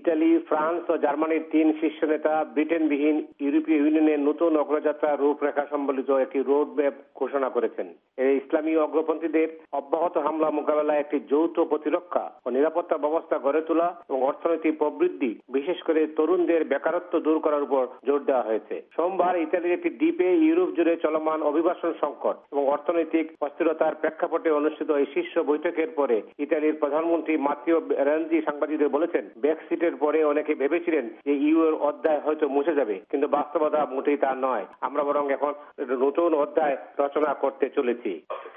Italy, France ও জার্মানির 3 শীর্ষ নেতা ব্রিটেনবিহীন ইউরোপীয় ইউনিয়নের নতুন অগ্রযাত্রার রূপরেখা সম্বলিত একটি রোডম্যাপ ঘোষণা করেছেন। এই ইসলামী অগ্রপন্থীদের অব্যাহত হামলা মোকাবেলায় একটি যৌথ প্রতিরক্ষা ও নিরাপত্তা ব্যবস্থা গড়ে তোলা এবং অর্থনৈতিক প্রবৃদ্ধি, বিশেষ করে তরুণদের বেকারত্ব দূর করার উপর জোর দেওয়া হয়েছে। সোমবার ইতালির একটি দ্বীপে ইউরোপ জুড়ে চলমান অভিবাসন সংকট এবং অর্থনৈতিক অস্থিরতার প্রেক্ষাপটে অনুষ্ঠিত এই শীর্ষ বৈঠকের পরে ইতালির প্রধানমন্ত্রী মাত্তেও রেনজি সাংবাদিকদের বলেছেন, ব্রেক্সিটের পরে অনেকে ভেবেছিলেন যে ইউ এর অধ্যায় হয়তো মুছে যাবে, কিন্তু বাস্তবতা মোটেই তা নয়। আমরা বরং এখন নতুন অধ্যায় রচনা করতে চলেছি।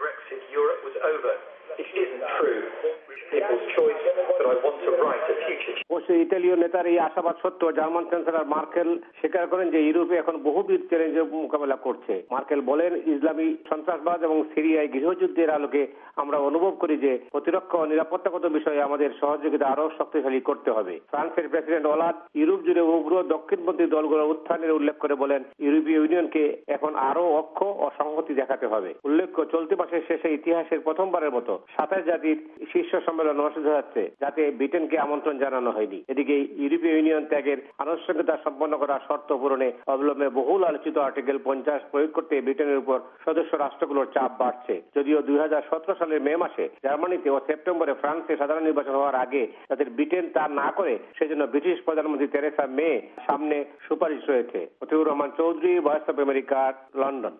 ইতালীয় নেতার এই আশাবাদ সত্ত্বেও জার্মান চ্যান্সেলর মার্কেল স্বীকার করেন যে ইউরোপে এখন বহুবিধ চ্যালেঞ্জের মোকাবেলা করছে। মার্কেল বলেন, ইসলামী সন্ত্রাসবাদ এবং সিরিয়ায় গৃহযুদ্ধের আলোকে আমরা অনুভব করি যে প্রতিরক্ষা ও নিরাপত্তাগত বিষয়ে আমাদের সহযোগিতা আরো শক্তিশালী করতে হবে। ফ্রান্সের প্রেসিডেন্ট ওলাদ ইউরোপ জুড়ে উগ্র দক্ষিণপন্থী দলগুলোর উত্থানের উল্লেখ করে বলেন, ইউরোপীয় ইউনিয়নকে এখন আরো অক্ষ ও সংহতি দেখাতে হবে। উল্লেখ্য, চলতি মাসের শেষে ইতিহাসের প্রথমবারের মতো 27 জাতির শীর্ষ সম্মেলন অনুষ্ঠিত হচ্ছে, যাতে ব্রিটেনকে আমন্ত্রণ জানানো হয়নি। এদিকে ইউরোপীয় ইউনিয়ন ত্যাগের আনুষ্ঠানিকতা সম্পন্ন করার শর্ত পূরণে অবিলম্বে বহুল আলোচিত আর্টিকেল 50 প্রয়োগ করতে ব্রিটেনের উপর সদস্য রাষ্ট্রগুলোর চাপ বাড়ছে। যদিও 2017 সালের মে মাসে জার্মানিতে ও সেপ্টেম্বরে ফ্রান্সে সাধারণ নির্বাচন হওয়ার আগে যাতে ব্রিটেন তা না করে, সেজন্য ব্রিটিশ প্রধানমন্ত্রী তেরেসা মে সামনে সুপারিশ রয়েছে। Motiur Rahman Chowdhury, Voice of America, London.